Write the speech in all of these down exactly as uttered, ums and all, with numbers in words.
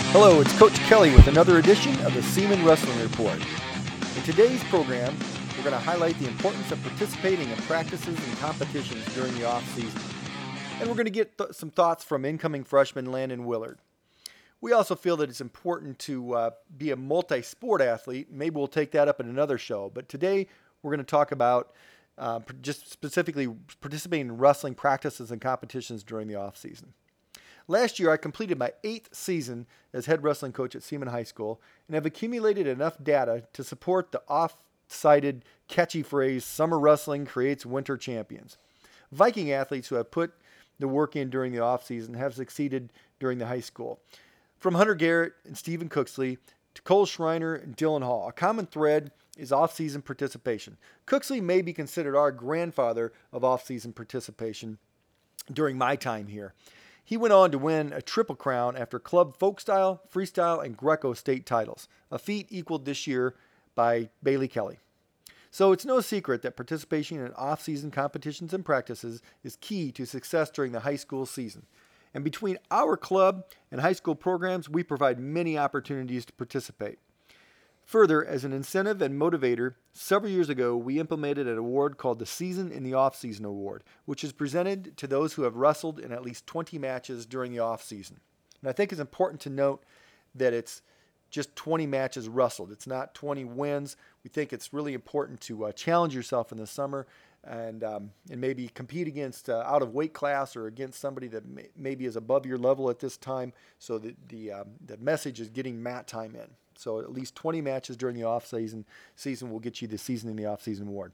Hello, it's Coach Kelly with another edition of the Seaman Wrestling Report. In today's program, we're going to highlight the importance of participating in practices and competitions during the off-season. And we're going to get th- some thoughts from incoming freshman Landon Willard. We also feel that it's important to uh, be a multi-sport athlete. Maybe we'll take that up in another show. But today, we're going to talk about uh, just specifically participating in wrestling practices and competitions during the off-season. Last year, I completed my eighth season as head wrestling coach at Seaman High School and have accumulated enough data to support the oft-cited catchy phrase, summer wrestling creates winter champions. Viking athletes who have put the work in during the off-season have succeeded during the high school. From Hunter Garrett and Stephen Cooksley to Cole Schreiner and Dylan Hall, a common thread is off-season participation. Cooksley may be considered our grandfather of off-season participation during my time here. He went on to win a triple crown after club folk style, freestyle, and Greco state titles, a feat equaled this year by Bailey Kelly. So it's no secret that participation in off-season competitions and practices is key to success during the high school season. And between our club and high school programs, we provide many opportunities to participate. Further, as an incentive and motivator, several years ago, we implemented an award called the Season in the Off-Season Award, which is presented to those who have wrestled in at least twenty matches during the off-season. And I think it's important to note that it's just twenty matches wrestled. It's not twenty wins. We think it's really important to uh, challenge yourself in the summer and um, and maybe compete against uh, out of weight class or against somebody that may, maybe is above your level at this time. So the the, um, the message is getting mat time in. So at least twenty matches during the off-season season will get you the Season in the Off-Season Award.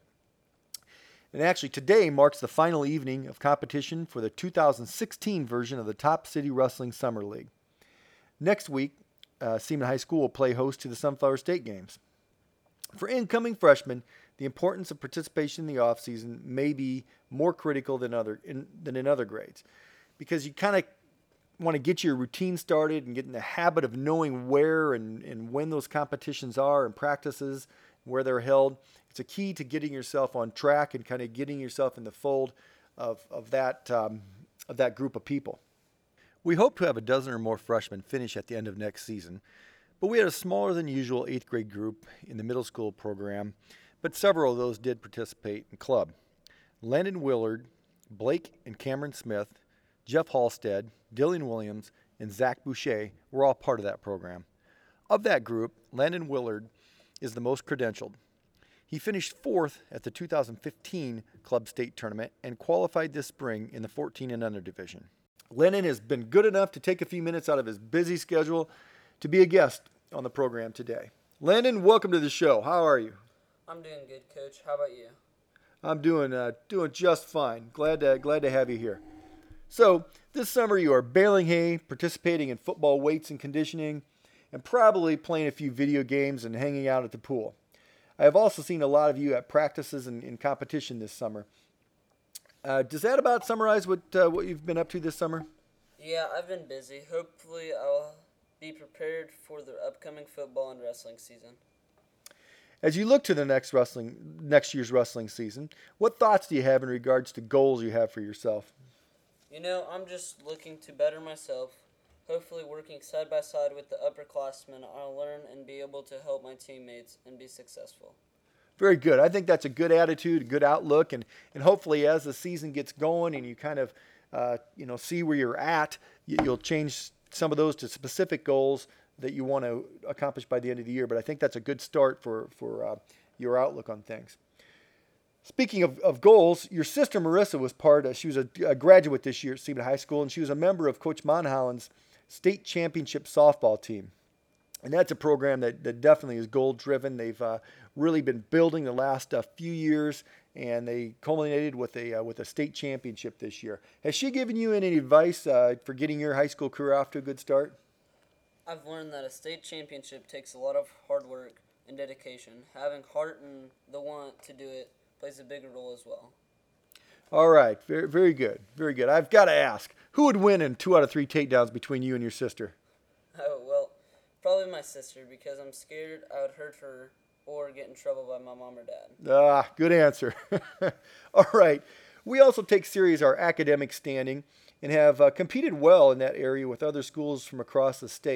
And actually today marks the final evening of competition for the two thousand sixteen version of the Top City Wrestling Summer League. Next week, uh, Seaman High School will play host to the Sunflower State Games. For incoming freshmen, the importance of participation in the off-season may be more critical than other in, than in other grades, because you kind of want to get your routine started and get in the habit of knowing where and, and when those competitions are and practices, where they're held. It's a key to getting yourself on track and kind of getting yourself in the fold of, of, that, um, of that group of people. We hope to have a dozen or more freshmen finish at the end of next season, but we had a smaller than usual eighth grade group in the middle school program, but several of those did participate in club. Landon Willard, Blake and Cameron Smith, Jeff Halstead, Dylan Williams, and Zach Boucher were all part of that program. Of that group, Landon Willard is the most credentialed. He finished fourth at the two thousand fifteen Club State Tournament and qualified this spring in the fourteen and under division. Landon has been good enough to take a few minutes out of his busy schedule to be a guest on the program today. Landon, welcome to the show. How are you? I'm doing good, Coach. How about you? I'm doing uh, doing just fine. Glad to glad to have you here. So, this summer you are baling hay, participating in football weights and conditioning, and probably playing a few video games and hanging out at the pool. I have also seen a lot of you at practices and in competition this summer. Uh, does that about summarize what uh, what you've been up to this summer? Yeah, I've been busy. Hopefully I'll be prepared for the upcoming football and wrestling season. As you look to the next wrestling next year's wrestling season, what thoughts do you have in regards to goals you have for yourself? You know, I'm just looking to better myself, hopefully working side by side with the upperclassmen. I'll learn and be able to help my teammates and be successful. Very good. I think that's a good attitude, a good outlook, and, and hopefully as the season gets going and you kind of uh, you know see where you're at, you, you'll change some of those to specific goals that you want to accomplish by the end of the year. But I think that's a good start for, for uh, your outlook on things. Speaking of, of goals, your sister Marissa was part of, she was a, a graduate this year at Seaman High School, and she was a member of Coach Monholland's state championship softball team. And that's a program that, that definitely is goal-driven. They've uh, really been building the last uh, few years, and they culminated with a uh, with a state championship this year. Has she given you any advice uh, for getting your high school career off to a good start? I've learned that a state championship takes a lot of hard work and dedication. Having heart and the want to do it plays a bigger role as well. All right, very, very good, very good. I've got to ask, who would win in two out of three takedowns between you and your sister? Oh, well, probably my sister, because I'm scared I would hurt her or get in trouble by my mom or dad. Ah, good answer. All right, we also take serious our academic standing and have uh, competed well in that area with other schools from across the state.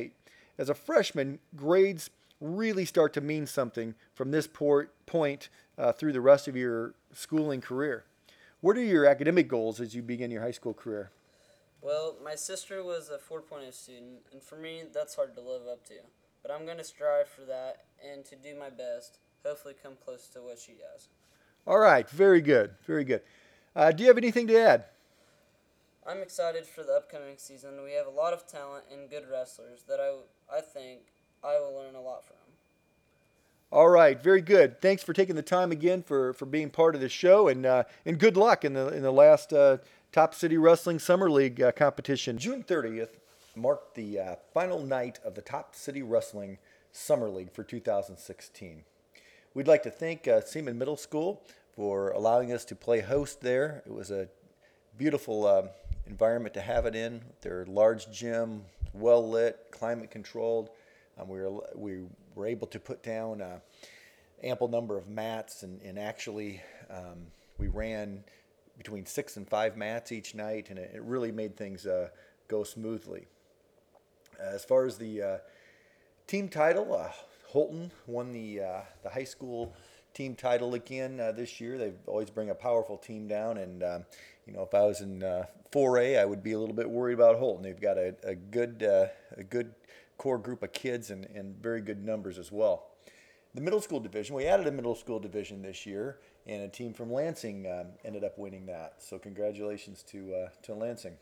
As a freshman, grades really start to mean something from this port, point uh, through the rest of your schooling career. What are your academic goals as you begin your high school career? Well, my sister was a four point oh student, and for me, that's hard to live up to. But I'm going to strive for that and to do my best, hopefully come close to what she has. All right, very good, very good. Uh, do you have anything to add? I'm excited for the upcoming season. We have a lot of talent and good wrestlers that I, I think I will learn a lot from. All right, very good. Thanks for taking the time again for, for being part of this show, and uh, and good luck in the in the last uh, Top City Wrestling Summer League uh, competition. June thirtieth marked the uh, final night of the Top City Wrestling Summer League for two thousand sixteen. We'd like to thank uh, Seaman Middle School for allowing us to play host there. It was a beautiful uh, environment to have it in. Their large gym, well lit, climate controlled. Um, we were we were able to put down an ample number of mats, and, and actually um, we ran between six and five mats each night, and it, it really made things uh, go smoothly. As far as the uh, team title, uh, Holton won the uh, the high school team title again uh, this year. They always bring a powerful team down, and um, you know, if I was in uh, four A, I would be a little bit worried about Holton. They've got a, a good uh, a good core group of kids and, and very good numbers as well. The middle school division, we added a middle school division this year, and a team from Lansing um, ended up winning that. So congratulations to uh, to Lansing.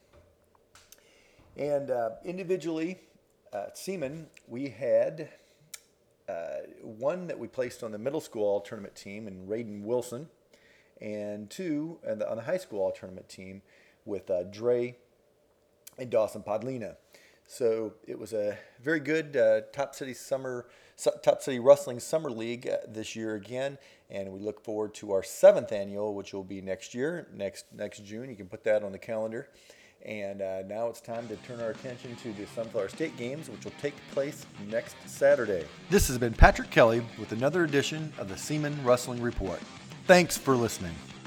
And uh, individually, uh, at Seaman, we had uh, one that we placed on the middle school all tournament team in Raiden Wilson, and two on the, on the high school all tournament team with uh, Dre and Dawson Podlina. So it was a very good uh, Top City Summer, Top City Wrestling Summer League uh, this year again, and we look forward to our seventh annual, which will be next year, next next June. You can put that on the calendar. And uh, now it's time to turn our attention to the Sunflower State Games, which will take place next Saturday. This has been Patrick Kelly with another edition of the Seaman Wrestling Report. Thanks for listening.